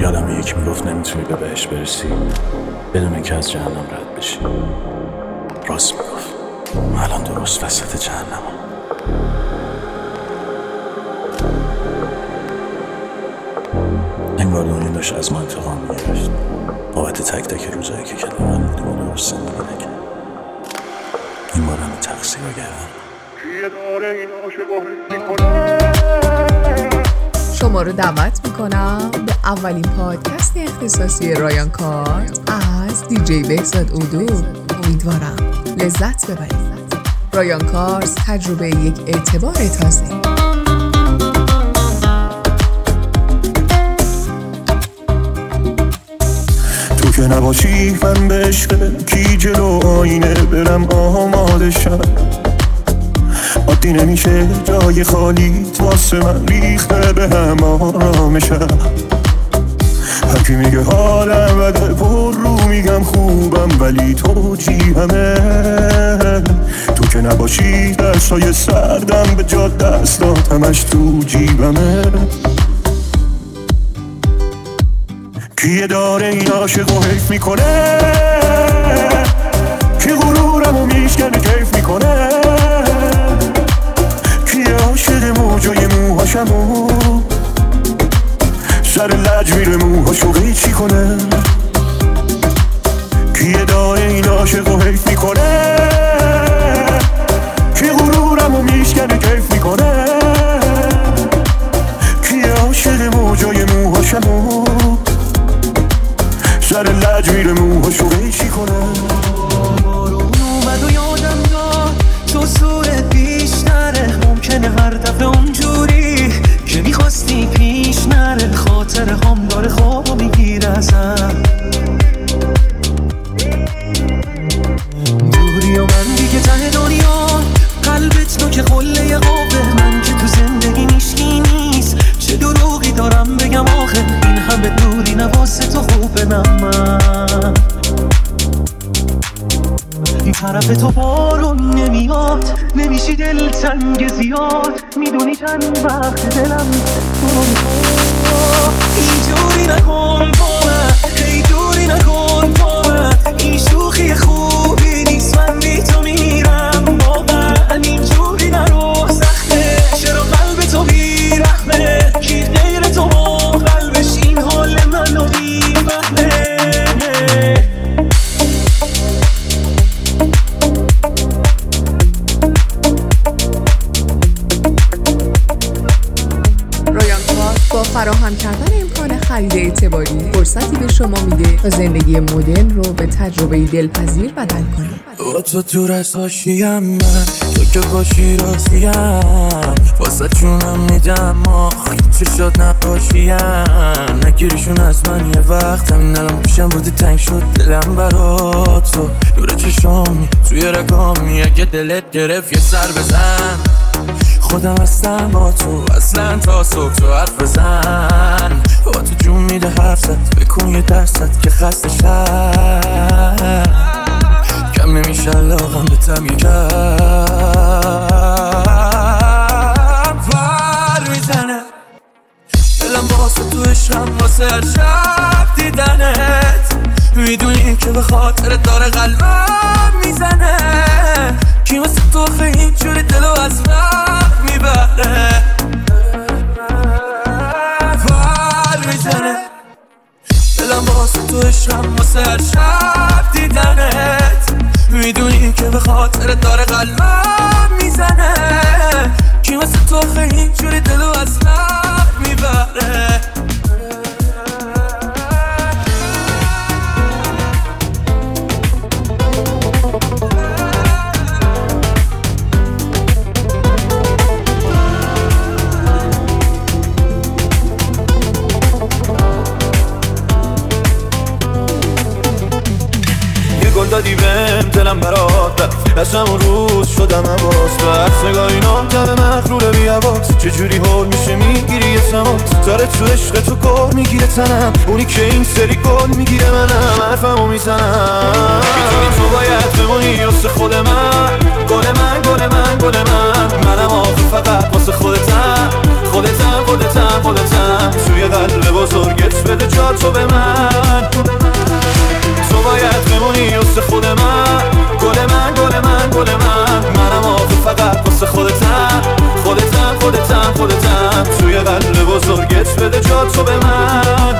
یادم یکی میگفت نمیتونی به بهشت برسی بدون اینکه از جهنم رد بشی. راست میگفت. الان درست وسط جهنمم. انگار دنیا داشت از ما انتقام میگرفت بابت تک تک روزایی که کنار هم بودیم و درست زندگی نکرد. این بار همه تقصیر رو شما رو دعوت میکنم به اولین پادکست اختصاصی رایان کارز از دیجی بهزاد اودو. امیدوارم لذت ببرید. رایان کارز، تجربه یک اعتبار تازه. تو که نباشی من به عشق کی جلو آینه برم آماده شم. عادی نمیشه جای خالی واسه من ریخته به هم آرامشم. هرکی میگه حالم بده پر رو میگم خوبم ولی تو جیبمه. تو که نباشی دستای سردم به جا دستات همش تو جیبمه. کیه داره این عاشق و حیف میکنه؟ کی غرورمو میشکنه کیف میکنه؟ کیه عاشق موجای موهاشمو سر لج میره موهاشو قیچی کنه؟ کیه داره این عاشق و حیف میکنه؟ کی غرورمو میشکنه کیف میکنه؟ کیه عاشق موجای موهاشمو سر لج میره موهاشو قیچی کنه؟ بارون اومد و یادم داد تو صورت بیشتره. ممکنه هر دفعه اونجوری که میخواستی پیش نره. خاطر هم داره خوابو میگیره ازم. دوری و من دیگه ته دنیا قلبت تو که قله قابه. من که تو زندگی نیشکی نیست چه دروغی دارم بگم آخه. این همه دوری نواسه تو خوبه من این طرف تو بارون نمیاد. نمیشی دلتنگ زیاد. میدونی چند وقت دلم اینجوری نکن با من. ای دوری نکن با من. این شوخی خوبی نیست. من بی تو میرم با من. اینجوری نرو سخته. چرا قلب تو بیرحمه؟ کی غیر تو با قلبش این حال منو بیفهمه؟ با فراهم کردن امکان خرید اعتباری فرصتی به شما میده تا زندگی مدرن رو به تجربه دلپذیر بدل کنید. با تو دور از حاشیم من تو که باشی راضیم. واسه جونم میدم آخی چه شد نباشیم. نگیریشون از من یه وقت همین الان پیشم بودی تنگ شد دلم برات. تو دور چشامی توی رگامی اگه دلت گرفت یه سر بزن. خودم هستم با تو اصلا تا صبح تو حرف بزن. با تو جون میده حرف زد بکن یه درصد که خسته شد. کم نمیشه علاقم به تم یکم ور میزنه. دلم واسه تو عشقم واسه هر شب دیدنت. میدونی که به خاطر داره قلبم میزنه. کی واسه تو خیلی اینجوری دلو از وقت میبره. ور میزنه. دلم واسه تو عشقم واسه هر شب دیدنت. میدونی که به خاطر داره قلبم میزنه. کی واسه تو خیلی اینجوری دلو از وقت میبره. دادی بهم دلم برات رفت. از همون روز شدم عباس. تو هر سگاه اینا دم مغروره بی عباس. چجوری حال میشه میگیری یه سمات. داره تو عشق تو گل میگیره تنم. اونی که این سری گل میگیره منم حرفمو میزنم. میتونی تو باید بمونی واسه خود من. گل من گل من گل من. منم آخه فقط واسه خودتم. خودتم خودتم خودتم. توی قلب بزرگت بده جا تو به من. تو باید بمونی واسه خود من، گل من گل من گل من. منم آخه فقط واسه خودتم، خودتم خودتم خودتم. توی قلب بزرگت بده جا تو به من.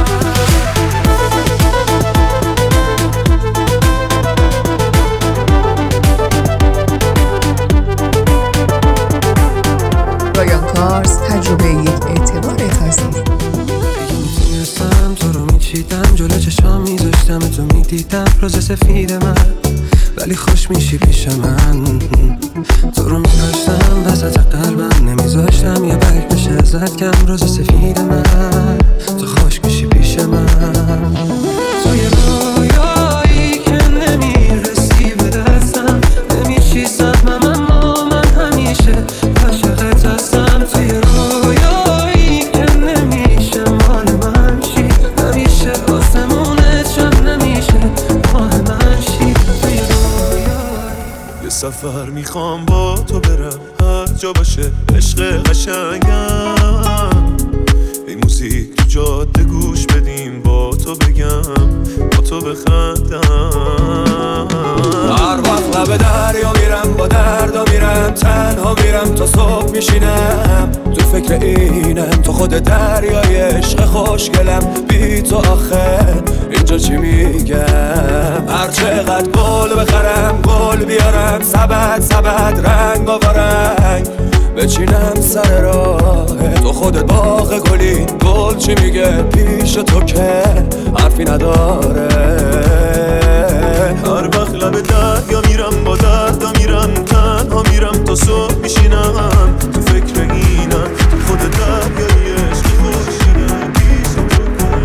رایان کارز، تجربه یک اعتبار تازه. میتونستم تو رو میچیدم، جلو چشام میذاشتم تو میدیدم روز سفید من، ولی خوش میشی پیش من. تو رو میداشتم وسط قلبم، نمیذاشتم یه برگ بشه ازت کم. روز سفید من، تو خوش میشی پیش من. تو یه رویایی که نمیرسی به دستم، نمیشی سهمم اما من همیشه عاشقت هستم. تو یه رویایی که نمیشه مال من شی، همیشه آسمونت شم نمیشه مال من شی. تو یه رویایی یه سفر میخوام با تو برم، هر جا باشه عشق قشنگم. این موزیک تو جاده گوش بدیم، با تو بگم با تو بخندم. هر وقت لب دریا میرم با دردا میرم، تنها میرم تا صبح میشینم. تو فکر اینم تو خود دریای عشق خوشگلم. بی تو آخه اینجا چی میگم؟ هر چقدر گل بخرم گل بیارم، سبد سبد رنگ و رنگ بچینم سر راه تو. خودت باغ گلی، گل چی میگه پیش تو که حرفی نداره. هر وقت لب دریا میرم با دردا میرم، تنها میرم تا صبح میشینم. تو فکر اینم تو خود دریای عشق خوشگلم. پیش تو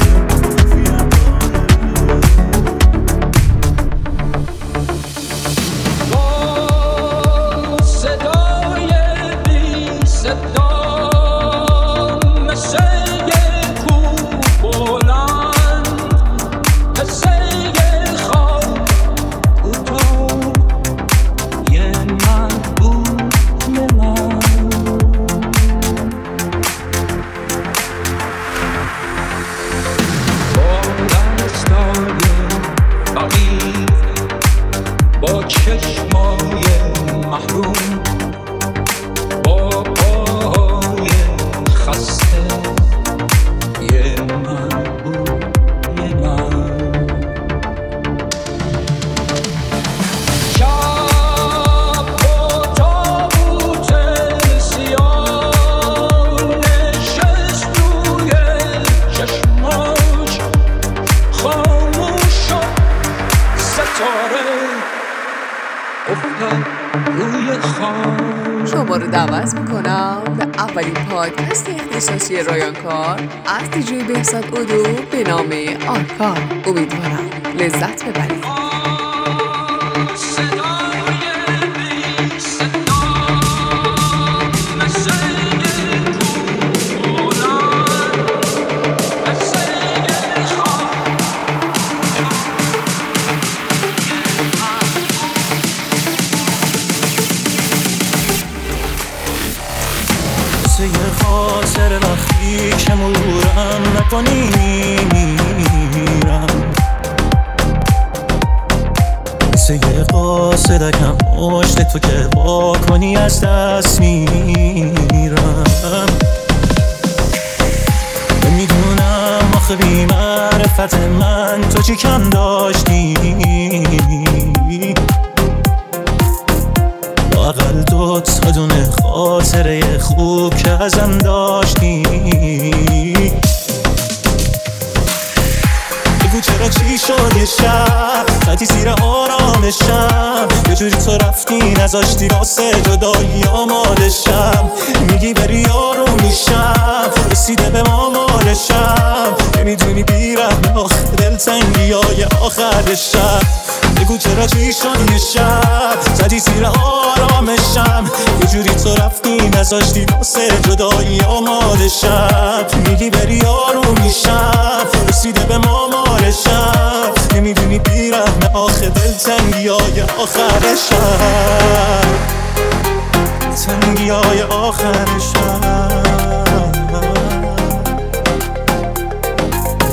با چشمای محروم، با پاهای خسته، یه من بود یه من. شب با تابوت سیاه نشست روی چشماش، خاموش شد ستاره شما رو دعوت میکنم به اولین پادکست اختصاصی رایان کار از دیجی بهزاد اودو به نام آرکار. امیدوارم لذت ببرید. یه خاطر وقتی که مرورم نکنی میرم، مثل یه قاصدکم پشت تو که با کنی از دست میرم. نمیدونم آخه بی معرفت من تو چی کم داشتی، لااقل دوتا دونه خاطره خوب که ازم داشتی. بگو چرا چی شد یه شب زدی زیر آرامشم، یه جوری تو رفتی نذاشتی واسه جدایی آمادشم. میگی بری یارو میشم، رسیده به ما مالشم. نمیدونی بیرم آخه دلتنگی های آخر شب. بگو چرا چی شد یه شب زدی زیر آرامشم، یه جوری تو رفتی نذاشتی واسه جدایی آمادشم. میگی بری یارو میشم، رسیده به ما مالشم. نمیدونی بیرم آخه دلتنگی های آخر شب، تنگی های آخر شب.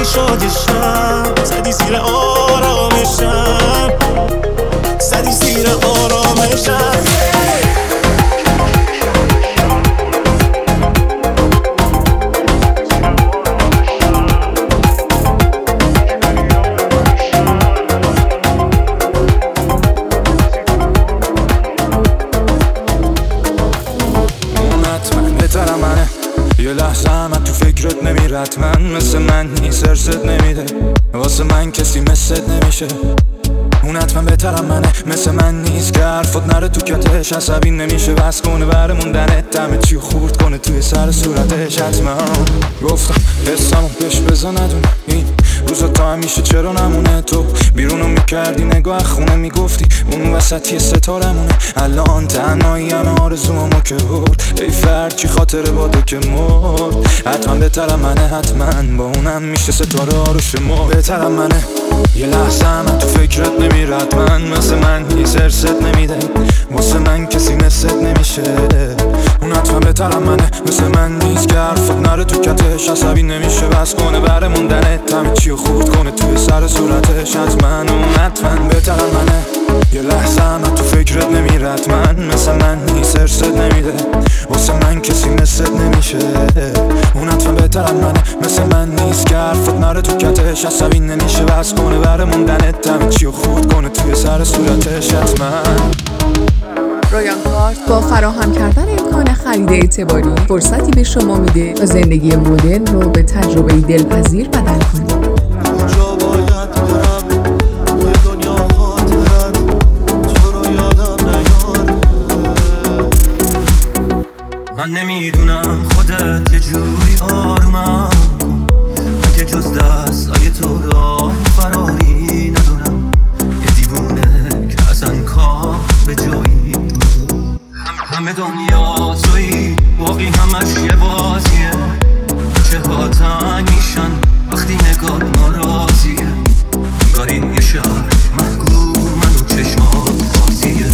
زدی شادشم، زدی زیر آرامشم، زدی زیر آرامشم. یه لحظه من تو فکرت نمیرد، من مثل من نیست، ارزت نمیده، واسه من کسی مثلت نمیشه. اون حتما بهترم منه، مثل من نیست که حرفات نره تو کتش، عصبی نمیشه بس کنه بره موندنت، دمه چی خورد کنه توی سر صورتش. حتما گفتم حسمو بهش بزا ندونه، این روزا تا همیشه چرا نمونه، تو بیرونو میکردی نگاه خونه میگفتی اون وسطی ستارمونه. الان تنهایی همه آرزومو که برد، ای فرد چی خاطره باده که مرد. حتما بهترم منه، حتما با اونم میشه ستاره ها رو شما. بهترم منه، یه لحظه من تو فکرت نمیرد، من مثل من نیست، ارزت نمیده، واسه من کسی مثلت نمیشه. اون حتما بهترم منه، مثل من نیست که حرفت نره تو کتش، عصبی نمیشه بس کنه بره موندنت، همه چی رو خورد کنه توی سر صورتش. حتما اون حتما بهترم منه، یه لحظه من تو فکرت نمیرد، من مثل من نیست، ارزت نمیده، واسه من کسی مثلت نمیشه. اون حتما بهترم منه، مثل من نیست که حرفت نره تو کتش، عصبی نمیشه بس کنه بره موندنت، همه چی رو خورد کنه توی سر صورتش. حتما رایان کارت با فراهم کردن امکان خرید اعتباری فرصتی به شما میده تا زندگی مدرن رو به تجربه دلپذیر بدل کنید. کجا باید برم توی دنیا خاطرم تو رو یادم نیاره. من نمیدونم خودت یه جوری آرومم که جز دستای تو راه فراری ندونم، یه دیوونه که اصلا کار به جایی، همه دنیا تویی باقی همش یه بازیه، چه ها تنگ میشن وقتی نگاه ناراضیه، انگاری یه شهر محکوم منو چشمات بازیه.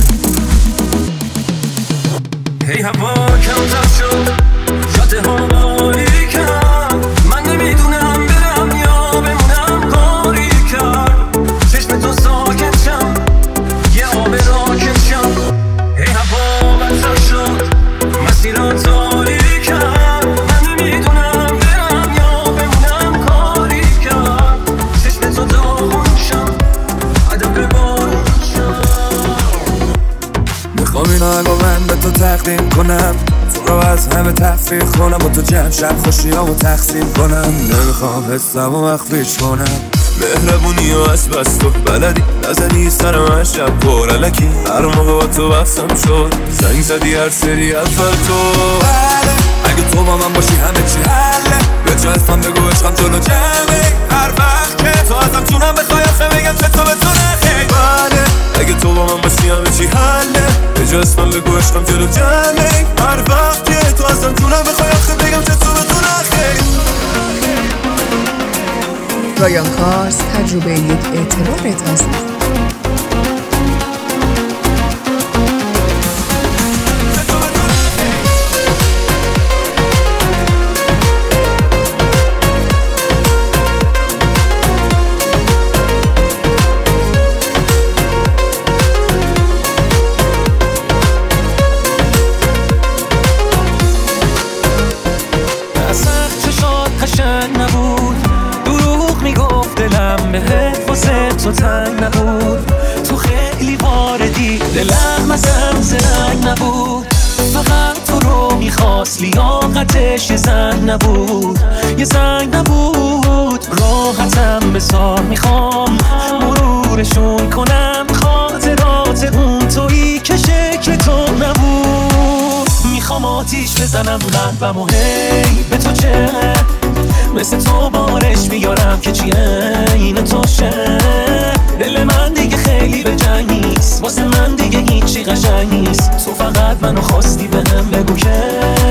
هی هوا کمتر شد جاده ها باریکم، من نمیدونم برم یا بمونم کاری کرد، چشم تو ساکت شم یه آب راکت شم. هی هوا بدتر شد مسیران تاریکم، من نمیدونم برم یا بمونم کاری کرد، چشم تو داغون شم عدم بارون شم. میخوام این آهنگو من به تو تقدیم کنم، تو رو از همه تفریح کنم، با تو جمع شب خوشیامو تقسیم کنم، نمیخوام حسمو مخفیش کنم. مهربونی و از بس تو بلدی نزدی سر من شب پرلکی، هر موقع با تو بحثم شد زنگ زدی هر سری اول تو. اگه تو با من باشی همه چی حله، به جا اسمم بگو عشقم جلو جمعه، هر وقت که تو ازم جونم بخوای آخه بگم چه تو به تو نخی. بله اگه تو با من باشی همه چی حله، به جا اسمم بگو عشقم جلو جمعه، هر وقت که تو ازم جونم بخوای آخه بگم چه تو به تو نخی. رایان کارت تجربه یک اعتبار تازه. تو تنگ نبود، تو خیلی واردی دلم ازم زنگ نبود، فقط تو رو میخواست لیاقتش یه زنگ نبود، یه زنگ نبود. راحتم بذار میخوام مرورشون کنم، خاطرات اون تویی که شکل تو نبود. میخوام آتیش بزنم قلبم و هی به تو چه مثل تو بارش میارم که چیه این توشه. دل من دیگه خیلی به جنگ نیست، واسه من دیگه هیچی قشنگ نیست، تو فقط منو خواستی بهم بگو که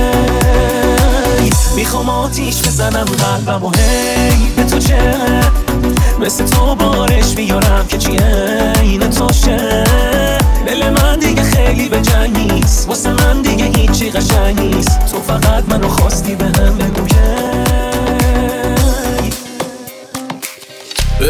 میخوام آتیش بزنم قلبم و هی به تو چه مثل تو بارش میارم که چیه این توشه. دل من دیگه خیلی به جنگ نیست، واسه من دیگه هیچی قشنگ نیست، تو فقط منو خواستی بهم بگو که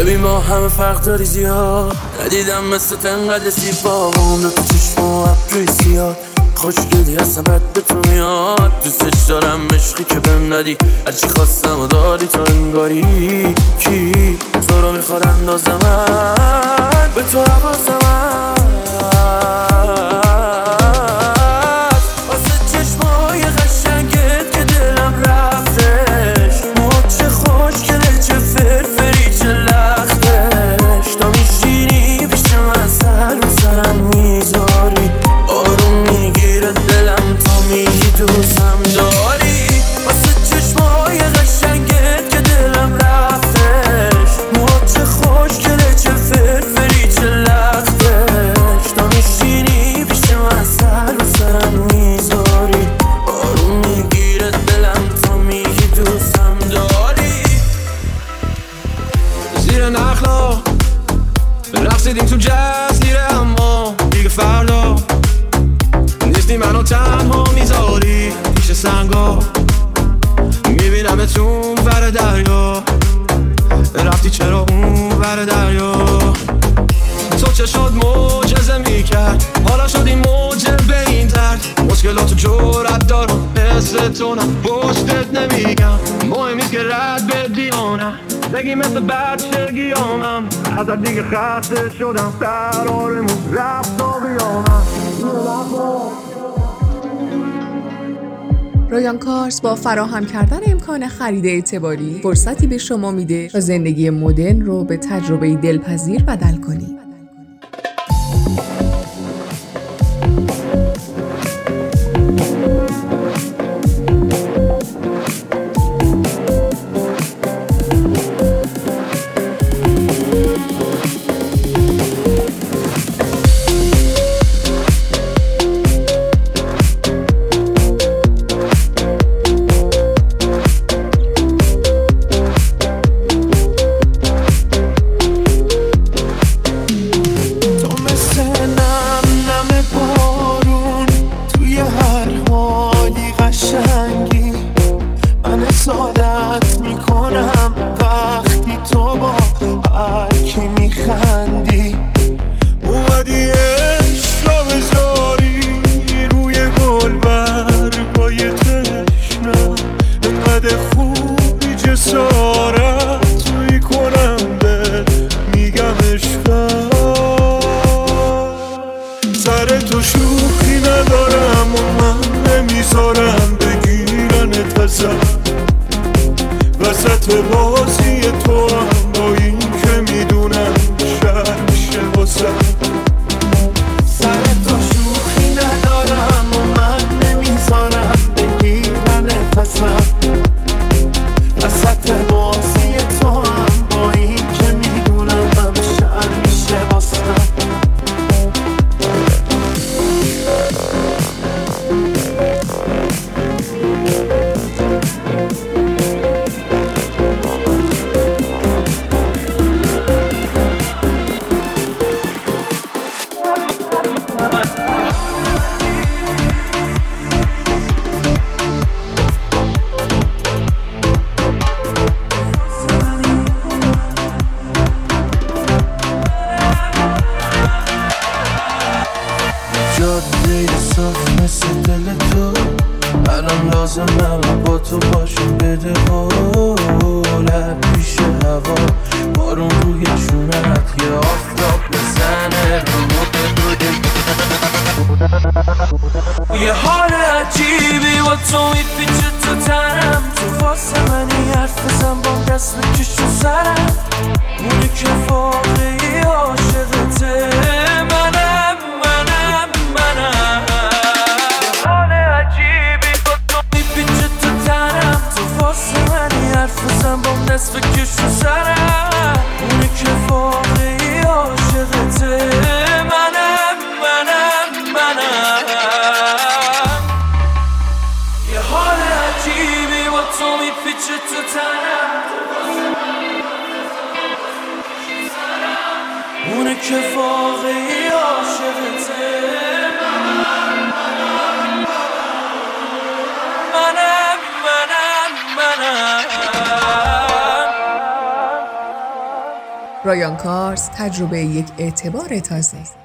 ببین ما همه فرق داری زیاد، ندیدم مثل تنقدر سیبا و عمر تو چشم و ابروی زیاد. خوشگلی هستم بد به تو میاد، دوستش دارم عشقی که بهم ندی، هرچی خواستم و داری تو انگاری. کی تو رو میخواد اندازمت به تو حواسمت، واسه چشمای قشنگت که دلم رفتش، چه خوشگله چه فرفری چه لختش، تا میشینی پیش من سر و سرم میذاری، آروم میگیره دلم تا میگی دوستم داری. واسه چشمای قشنگت که دلم رفتش، چه خوشگله چه فرفری چه لختش، تا میشینی پیش من سر و سرم میذاری، آروم میگیره دلم تا میگی دوستم داری. زیر نخلا رقصیدیم تو جزیره، اما دیگه فردا نیستی منو تنها میذاری پیش سنگا. میبینم تو ور دریا، رفتی چرا اون ور دریا؟ تو چه شد معجزه میکرد، حالا شد این موجه به این درد. مشکلاتو جرأت دارم مثل تو نه پشتت نمیگم، مهم نیست که رد بدیانم، بگی مثل بچگیامم، ازت دیگه خسته شدم، قرارمون رفت و بیامم. رایان کارز با فراهم کردن امکان خرید اعتباری فرصتی به شما میده تا زندگی مدرن رو به تجربه دلپذیر بدل کنید. وسط بازی تو هم با این که میدونم شهر میشه واسم، سر تو شوخی ندارم و من نمیذارم بگیرن نفسم، وسط بازی تو هم با این که میدونم هم شهر میشه واسم. جاده صاف مثل دل تو، الان لازمم با تو باشم، بده قولت پیش هوا، بارون روی چونت یه آفتاب بزنه یه حال عجیبی با تو میپیچه تو تنم، تو واسه منی حرف بزن با دست بکش تو سرم، اونی که واقعی عاشقته منم. یه حال عجیبی با تو میپیچه تو تنم، تو واسه منی حرف بزن با دست بکش تو سرم، اونی که واقعی عاشقته منم. یه حال عجیبی با تو میپیچه تو تنم، اونه که واقعی عاشقته منم. رایان کارز، تجربه یک اعتبار تازه.